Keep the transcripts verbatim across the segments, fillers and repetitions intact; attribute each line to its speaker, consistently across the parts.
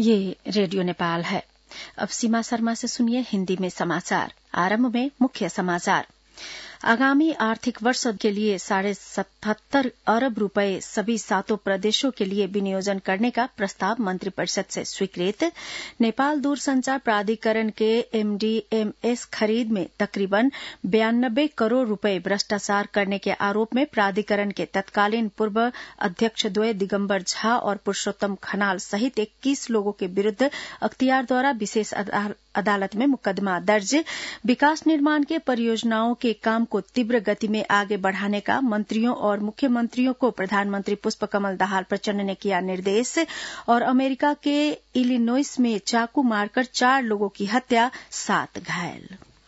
Speaker 1: ये रेडियो नेपाल है। अब सीमा शर्मा से सुनिए हिंदी में समाचार। आरंभ में मुख्य समाचार। आगामी आर्थिक वर्ष के लिए साढ़े सतहत्तर अरब रुपए सभी सातों प्रदेशों के लिए विनियोजन करने का प्रस्ताव मंत्रिपरिषद से स्वीकृत। नेपाल दूरसंचार प्राधिकरण के एमडीएमएस खरीद में तकरीबन बयानब्बे करोड़ रुपए भ्रष्टाचार करने के आरोप में प्राधिकरण के तत्कालीन पूर्व अध्यक्ष द्वय दिगंबर झा और पुरुषोत्तम खनाल सहित इक्कीस लोगों के विरूद्ध अख्तियार द्वारा विशेष अदालत में मुकदमा दर्ज। विकास निर्माण के परियोजनाओं के काम को तीव्र गति में आगे बढ़ाने का मंत्रियों और मुख्यमंत्रियों को प्रधानमंत्री पुष्पकमल दाहाल प्रचंड ने किया निर्देश। और अमेरिका के इलिनोइस में चाकू मारकर चार लोगों की हत्या, सात घायल।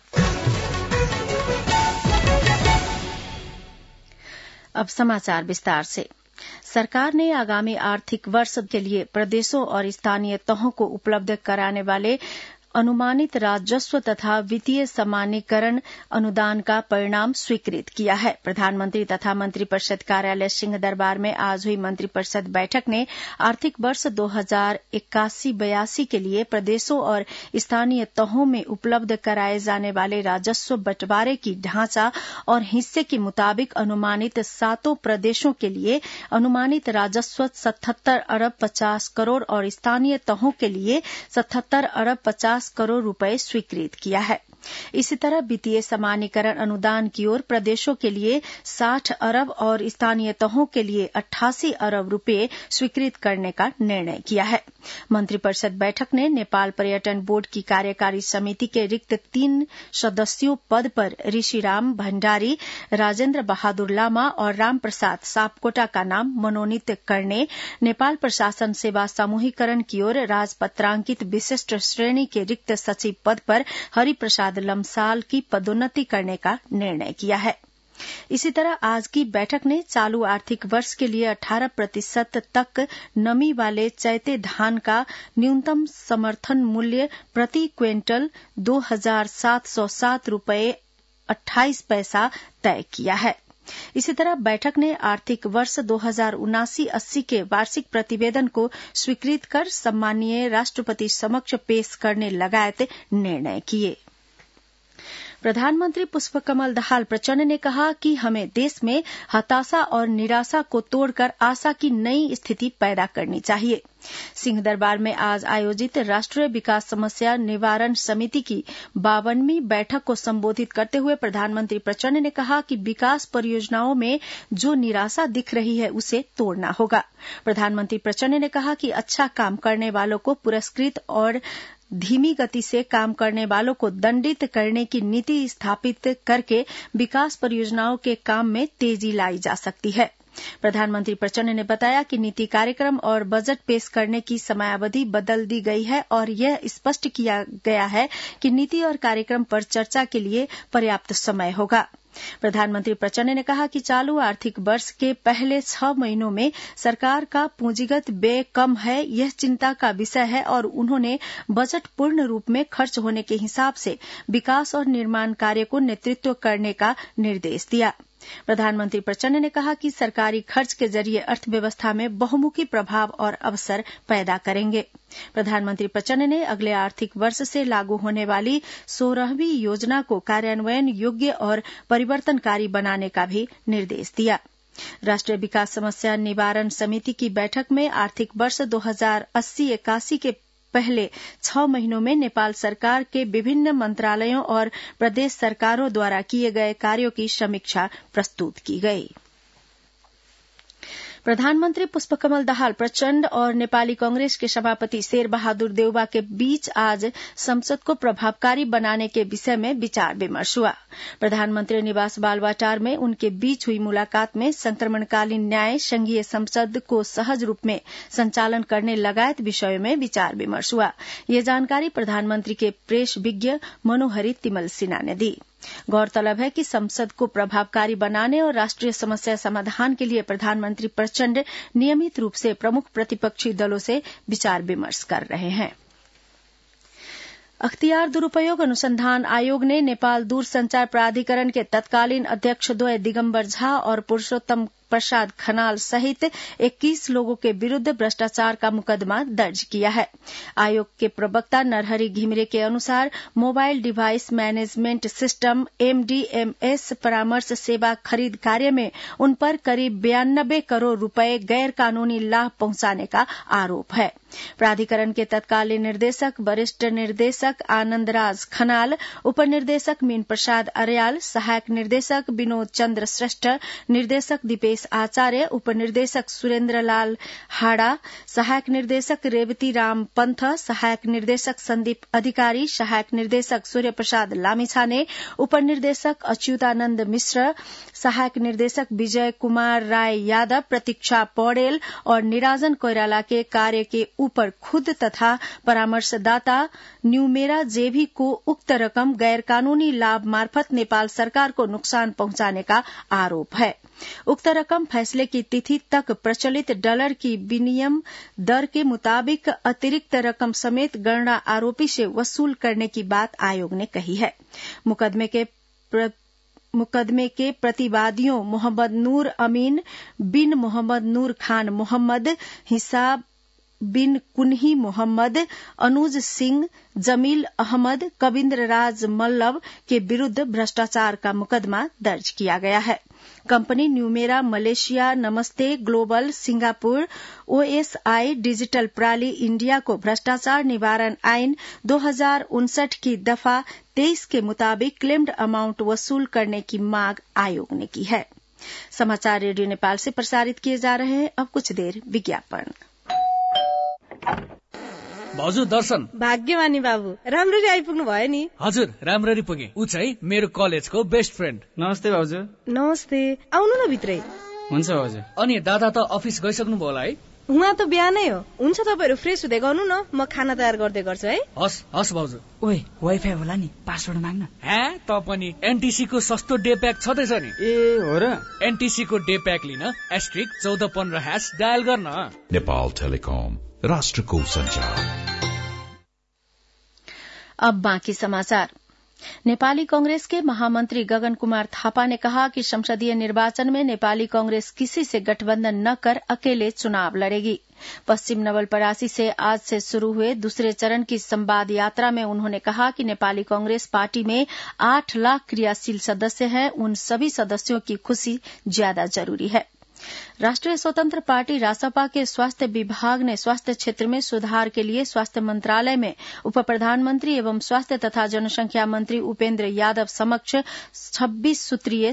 Speaker 1: अब समाचार विस्तार से। सरकार ने आगामी आर्थिक वर्ष के लिए प्रदेशों और स्थानीय तहों को उपलब्ध कराने वाले अनुमानित राजस्व तथा वित्तीय समानीकरण अनुदान का परिणाम स्वीकृत किया है। प्रधानमंत्री तथा मंत्रिपरिषद कार्यालय सिंह दरबार में आज हुई मंत्रिपरिषद बैठक ने आर्थिक वर्ष दो हजार इक्यासी बयासी के लिए प्रदेशों और स्थानीय तहों में उपलब्ध कराए जाने वाले राजस्व बंटवारे की ढांचा और हिस्से के मुताबिक अनुमानित सातों प्रदेशों के लिए अनुमानित राजस्व सतहत्तर अरब पचास करोड़ और स्थानीय तहों के लिए सतहत्तर अरब पचास करोड़ रुपए स्वीकृत किया है। इसी तरह वित्तीय समानीकरण अनुदान की ओर प्रदेशों के लिए साठ अरब और स्थानीय तहों के लिए अट्ठासी अरब रुपए स्वीकृत करने का निर्णय किया है। मंत्रिपरिषद बैठक ने नेपाल पर्यटन बोर्ड की कार्यकारी समिति के रिक्त तीन सदस्यों पद पर ऋषिराम भण्डारी, राजेन्द्र बहादुर लामा और राम प्रसाद सापकोटा का नाम मनोनीत करने, नेपाल प्रशासन सेवा समूहीकरण की ओर राजपत्रांकित विशिष्ट श्रेणी के रिक्त सचिव पद पर हरिप्रसाद लम्साल की पदोन्नति करने का निर्णय किया है। इसी तरह आज की बैठक ने चालू आर्थिक वर्ष के लिए अठारह प्रतिशत तक नमी वाले चैते धान का न्यूनतम समर्थन मूल्य प्रति क्विंटल दो हजार सात सौ सात रूपये अट्ठाईस पैसा तय किया है। इसी तरह बैठक ने आर्थिक वर्ष दो हजार उनासी अस्सी के वार्षिक प्रतिवेदन को स्वीकृत कर सम्मानीय राष्ट्रपति समक्ष पेश करने लगायत निर्णय किए। प्रधानमंत्री पुष्पकमल दाहाल प्रचंड ने कहा कि हमें देश में हताशा और निराशा को तोड़कर आशा की नई स्थिति पैदा करनी चाहिए। सिंह दरबार में आज आयोजित राष्ट्रीय विकास समस्या निवारण समिति की बावनवीं बैठक को संबोधित करते हुए प्रधानमंत्री प्रचंड ने कहा कि विकास परियोजनाओं में जो निराशा दिख रही है उसे तोड़ना होगा। प्रधानमंत्री प्रचंड ने कहा कि अच्छा काम करने वालों को पुरस्कृत और धीमी गति से काम करने वालों को दंडित करने की नीति स्थापित करके विकास परियोजनाओं के काम में तेजी लाई जा सकती है। प्रधानमंत्री प्रचंड ने बताया कि नीति कार्यक्रम और बजट पेश करने की समयावधि बदल दी गई है और यह स्पष्ट किया गया है कि नीति और कार्यक्रम पर चर्चा के लिए पर्याप्त समय होगा। प्रधानमंत्री प्रचंड ने कहा कि चालू आर्थिक वर्ष के पहले छह महीनों में सरकार का पूंजीगत व्यय कम है, यह चिंता का विषय है और उन्होंने बजट पूर्ण रूप में खर्च होने के हिसाब से विकास और निर्माण कार्य को नेतृत्व करने का निर्देश दिया। प्रधानमंत्री प्रचंड ने कहा कि सरकारी खर्च के जरिए अर्थव्यवस्था में बहुमुखी प्रभाव और अवसर पैदा करेंगे। प्रधानमंत्री प्रचंड ने अगले आर्थिक वर्ष से लागू होने वाली सोलहवीं योजना को कार्यान्वयन योग्य और परिवर्तनकारी बनाने का भी निर्देश दिया। राष्ट्रीय विकास समस्या निवारण समिति की बैठक में आर्थिक वर्ष दो हजार अस्सी इक्यासी के पहले छह महीनों में नेपाल सरकार के विभिन्न मंत्रालयों और प्रदेश सरकारों द्वारा किए गए कार्यों की समीक्षा प्रस्तुत की गई। प्रधानमंत्री पुष्पकमल दाहाल प्रचंड और नेपाली कांग्रेस के सभापति शेर बहादुर देउबा के बीच आज संसद को प्रभावकारी बनाने के विषय में विचार विमर्श हुआ। प्रधानमंत्री निवास बालवाटार में उनके बीच हुई मुलाकात में संक्रमणकालीन न्याय, संघीय संसद को सहज रूप में संचालन करने लगायत विषयों में विचार विमर्श हुआ। ये जानकारी प्रधानमंत्री के प्रेस विज्ञ मनोहरी तिमल सिन्हा ने दी। गौरतलब है कि संसद को प्रभावकारी बनाने और राष्ट्रीय समस्या समाधान के लिए प्रधानमंत्री प्रचंड नियमित रूप से प्रमुख प्रतिपक्षी दलों से विचार विमर्श कर रहे हैं। अख्तियार दुरूपयोग अनुसंधान आयोग ने नेपाल दूरसंचार प्राधिकरण के तत्कालीन अध्यक्ष द्वय दिगंबर झा और पुरुषोत्तम प्रसाद खनाल सहित इक्कीस लोगों के विरुद्ध भ्रष्टाचार का मुकदमा दर्ज किया है। आयोग के प्रवक्ता नरहरि घिमिरे के अनुसार mobile device management system MDMS परामर्श सेवा खरीद कार्य में उन पर करीब बयानबे करोड़ रुपए गैर कानूनी लाभ पहुंचाने का आरोप है। प्राधिकरण के तत्कालीन निर्देशक वरिष्ठ निर्देशक आनंदराज खनाल, उप निर्देशक मीन प्रसाद अर्याल, सहायक निर्देशक विनोद चंद्र श्रेष्ठ, निर्देशक दीपेश आचार्य, उप निर्देशक सुरेंद्र लाल हाड़ा, सहायक निर्देशक रेवती राम पंथ, सहायक निर्देशक संदीप अधिकारी, सहायक निर्देशक सूर्य प्रसाद लामिछाने, उप निर्देशक अच्युतानंद मिश्र, सहायक निर्देशक विजय कुमार राय यादव, प्रतीक्षा पौडेल और निराजन कोइराला के कार्य के ऊपर खुद तथा परामर्शदाता न्यूमेरा जेवी को उक्त रकम गैर कानूनी लाभ मार्फत नेपाल सरकार को नुकसान पहुंचाने का आरोप है। उक्त रकम फैसले की तिथि तक प्रचलित डॉलर की विनिमय दर के मुताबिक अतिरिक्त रकम समेत गणना आरोपी से वसूल करने की बात आयोग ने कही है। मुकदमे के प्र... मुकदमे के प्रतिवादियों मोहम्मद नूर अमीन बिन मोहम्मद नूर खान मोहम्मद, हिसाब बिन कुन्ही मोहम्मद, अनुज सिंह, जमील अहमद, कविंद्र राज मल्लव के विरुद्ध भ्रष्टाचार का मुकदमा दर्ज किया गया है। Company Numera Malaysia, Namaste Global, Singapore, OSI Digital प्राली इंडिया को भ्रष्टाचार निवारण आईन दो हजार उनसठ की दफा तेईस के मुताबिक क्लेम्ड अमाउंट वसूल करने की मांग आयोग ने की है। समाचार रेडियो नेपाल से प्रसारित किए जा रहे हैं। अब कुछ देर विज्ञापन।
Speaker 2: भाउजू दर्शन।
Speaker 3: भाग्यमानी बाबु, राम्ररी आइपुग्नु भयो नि।
Speaker 2: हजुर, राम्ररी पुगे। ऊ चाहिँ मेरो कलेजको बेस्ट फ्रेन्ड।
Speaker 4: नमस्ते भाउजू।
Speaker 3: नमस्ते, आउनु न भित्रै।
Speaker 4: हुन्छ भाउजू।
Speaker 2: अनि दादा त अफिस गइसक्नु भयो होला है?
Speaker 3: उहाँ त बिहानै हो। हुन्छ, तपाईहरु फ्रेस हुँदै गर्नु न, म खाना तयार गर्दै गर्छु है।
Speaker 2: हस् हस् भाउजू।
Speaker 4: ओए, वाइफाई होला नि, पासवर्ड माग्न।
Speaker 2: हे, त पनि एनटीसी को सस्तो डे प्याक छदैछ नि।
Speaker 4: ए हो र?
Speaker 2: एनटीसी को डे प्याक लिन एस्ट्रिक चौध पन्ध्र हैश डायल गर्न।
Speaker 5: नेपाल टेलिकम, राष्ट्रको संचार।
Speaker 1: अब बाकी समाचार। नेपाली कांग्रेस के महामंत्री गगन कुमार थापा ने कहा कि संसदीय निर्वाचन में नेपाली कांग्रेस किसी से गठबंधन न कर अकेले चुनाव लड़ेगी। पश्चिम नवलपरासी से आज से शुरू हुए दूसरे चरण की संवाद यात्रा में उन्होंने कहा कि नेपाली कांग्रेस पार्टी में आठ लाख क्रियाशील सदस्य हैं। उन सभी सदस्यों की खुशी ज्यादा जरूरी है। राष्ट्रीय स्वतंत्र पार्टी रासपा के स्वास्थ्य विभाग ने स्वास्थ्य क्षेत्र में सुधार के लिए स्वास्थ्य मंत्रालय में उप प्रधानमंत्री एवं स्वास्थ्य तथा जनसंख्या मंत्री उपेन्द्र यादव समक्ष छब्बीस सूत्रीय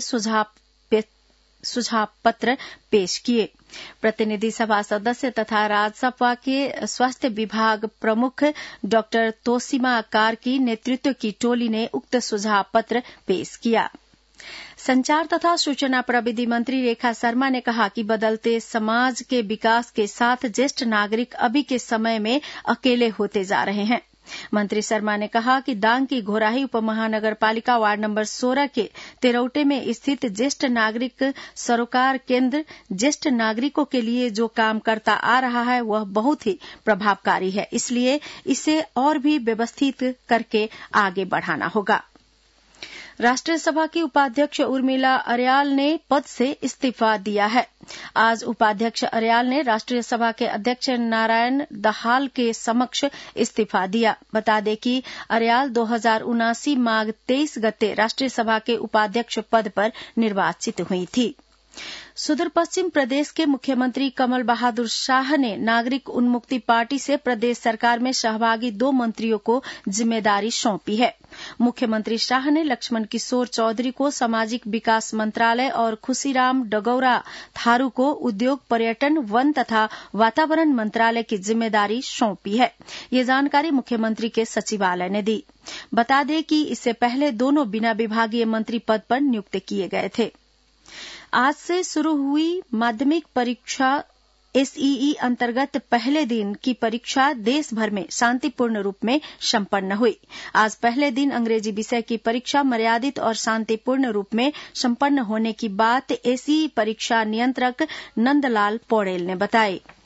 Speaker 1: सुझाव पत्र पेश किए। प्रतिनिधि सभा सदस्य तथा राजसपा के स्वास्थ्य विभाग प्रमुख डॉक्टर तोसीमा कार्की नेतृत्व की टोली ने उक्त सुझाव पत्र पेश किया। संचार तथा सूचना प्रविधि मंत्री रेखा शर्मा ने कहा कि बदलते समाज के विकास के साथ ज्येष्ठ नागरिक अभी के समय में अकेले होते जा रहे हैं। मंत्री शर्मा ने कहा कि दांग की घोराही उपमहानगरपालिका वार्ड नंबर सोलह के तेरौटे में स्थित ज्येष्ठ नागरिक सरोकार केंद्र ज्येष्ठ नागरिकों के लिए जो काम करता आ रहा है वह बहुत ही प्रभावकारी है। इसलिए इसे और भी व्यवस्थित करके आगे बढ़ाना होगा। राष्ट्रीय सभा की उपाध्यक्ष उर्मिला अर्याल ने पद से इस्तीफा दिया है। आज उपाध्यक्ष अर्याल ने राष्ट्रीय सभा के अध्यक्ष नारायण दहाल के समक्ष इस्तीफा दिया। बता दें कि अर्याल दो हजार उनासी माघ तेईस गते राष्ट्रीय सभा के उपाध्यक्ष पद पर निर्वाचित हुई थी। सुदूर पश्चिम प्रदेश के मुख्यमंत्री कमल बहादुर शाह ने नागरिक उन्मुक्ति पार्टी से प्रदेश सरकार में सहभागी दो मंत्रियों को जिम्मेदारी सौंपी है। मुख्यमंत्री शाह ने लक्ष्मण किशोर चौधरी को सामाजिक विकास मंत्रालय और खुशीराम डगौरा थारू को उद्योग, पर्यटन, वन तथा वातावरण मंत्रालय की जिम्मेदारी सौंपी है। ये जानकारी मुख्यमंत्री के सचिवालय ने दी। बता दें कि इससे पहले दोनों बिना विभागीय मंत्री पद पर नियुक्त किए गए थे। आज से शुरू हुई माध्यमिक परीक्षा एसईई अंतर्गत पहले दिन की परीक्षा देश भर में शांतिपूर्ण रूप में संपन्न हुई। आज पहले दिन अंग्रेजी विषय की परीक्षा मर्यादित और शांतिपूर्ण रूप में संपन्न होने की बात एसईई परीक्षा नियंत्रक नंदलाल पौड़ेल ने बताई।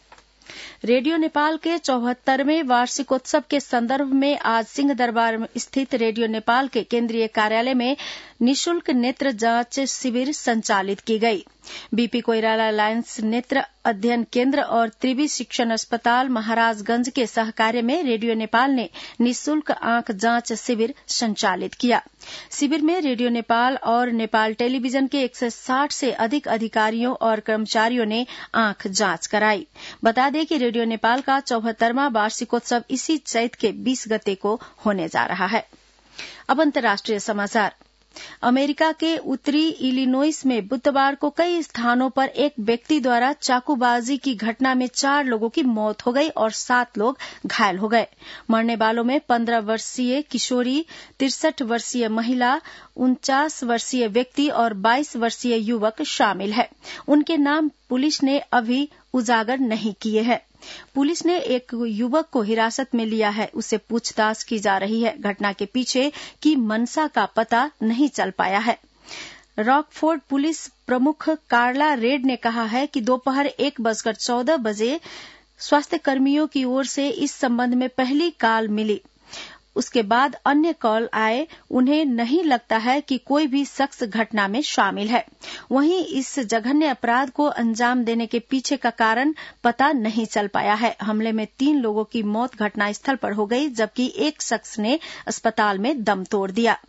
Speaker 1: रेडियो नेपाल के चौहत्तरवें वार्षिकोत्सव के संदर्भ में आज सिंहदरबार स्थित रेडियो नेपाल के केंद्रीय कार्यालय में निशुल्क नेत्र जांच शिविर संचालित की गई। बीपी कोइराला लायंस नेत्र अध्ययन केंद्र और त्रिवी शिक्षण अस्पताल महाराजगंज के सहकार्य में रेडियो नेपाल ने निशुल्क आंख जांच शिविर संचालित किया। शिविर में रेडियो नेपाल और नेपाल टेलीविजन के एक सौ साठ से अधिक अधिकारियों और कर्मचारियों ने आंख जांच कराई। बता दें कि रेडियो नेपाल का चौहत्तरवां वार्षिकोत्सव इसी चैत के बीस गते को होने जा रहा है। अब अंतर्राष्ट्रीय समाचार। अमेरिका के उत्तरी इलिनोइस में बुधवार को कई स्थानों पर एक व्यक्ति द्वारा चाकूबाजी की घटना में चार लोगों की मौत हो गई और सात लोग घायल हो गए। मरने वालों में पंद्रह वर्षीय किशोरी, तिरसठ वर्षीय महिला, उनचास वर्षीय व्यक्ति और बाईस वर्षीय युवक शामिल है। उनके नाम पुलिस ने अभी उजागर नहीं किए हैं। पुलिस ने एक युवक को हिरासत में लिया है, उससे पूछताछ की जा रही है। घटना के पीछे की मंशा का पता नहीं चल पाया है। रॉकफोर्ड पुलिस प्रमुख कार्ला रेड ने कहा है कि दोपहर एक बजकर चौदह बजे स्वास्थ्य कर्मियों की ओर से इस संबंध में पहली कॉल मिली। उसके बाद अन्य कॉल आए। उन्हें नहीं लगता है कि कोई भी शख्स घटना में शामिल है। वहीं इस जघन्य अपराध को अंजाम देने के पीछे का कारण पता नहीं चल पाया है। हमले में तीन लोगों की मौत घटनास्थल पर हो गई, जबकि एक शख्स ने अस्पताल में दम तोड़ दिया।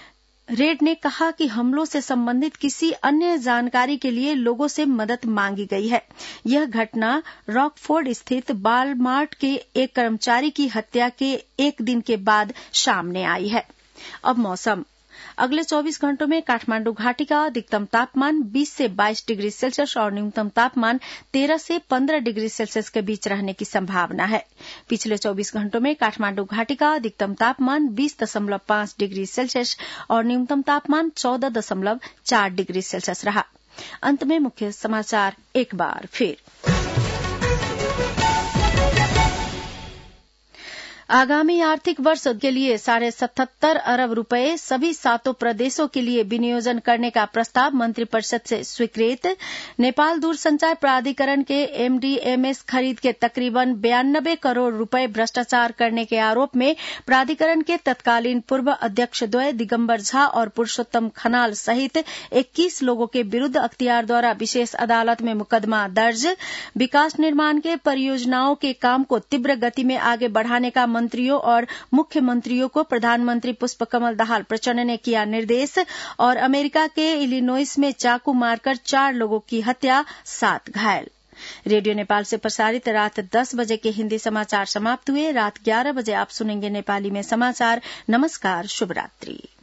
Speaker 1: रेड ने कहा कि हमलों से संबंधित किसी अन्य जानकारी के लिए लोगों से मदद मांगी गई है। यह घटना रॉकफोर्ड स्थित वालमार्ट के एक कर्मचारी की हत्या के एक दिन के बाद सामने आई है। अब मौसम। अगले चौबीस घंटों में काठमांडू घाटी का अधिकतम तापमान बीस से बाईस डिग्री सेल्सियस और न्यूनतम तापमान तेरह से पंद्रह डिग्री सेल्सियस के बीच रहने की संभावना है। पिछले चौबीस घंटों में काठमांडू घाटी का अधिकतम तापमान बीस दशमलव पांच डिग्री सेल्सियस और न्यूनतम तापमान चौदह दशमलव चार डिग्री सेल्सियस रहा। अंत में मुख्य समाचार एक बार फिर। आगामी आर्थिक वर्ष के लिए साढ़े सतहत्तर अरब रुपए सभी सातों प्रदेशों के लिए विनियोजन करने का प्रस्ताव मंत्रिपरिषद से स्वीकृत। नेपाल दूरसंचार प्राधिकरण के एमडीएमएस खरीद के तकरीबन बयानबे करोड़ रुपए भ्रष्टाचार करने के आरोप में प्राधिकरण के तत्कालीन पूर्व अध्यक्ष द्वय दिगंबर झा और पुरुषोत्तम खनाल सहित इक्कीस लोगों के विरूद्ध अख्तियार द्वारा विशेष अदालत में मुकदमा दर्ज। विकास निर्माण के परियोजनाओं के काम को तीव्र गति में आगे बढ़ाने का मंत्रियों और मुख्यमंत्रियों को प्रधानमंत्री पुष्पकमल दाहाल प्रचंड ने किया निर्देश। और अमेरिका के इलिनोइस में चाकू मारकर चार लोगों की हत्या, सात घायल। रेडियो नेपाल से प्रसारित रात दस बजे के हिंदी समाचार समाप्त हुए। रात ग्यारह बजे आप सुनेंगे नेपाली में समाचार। नमस्कार, शुभ रात्रि।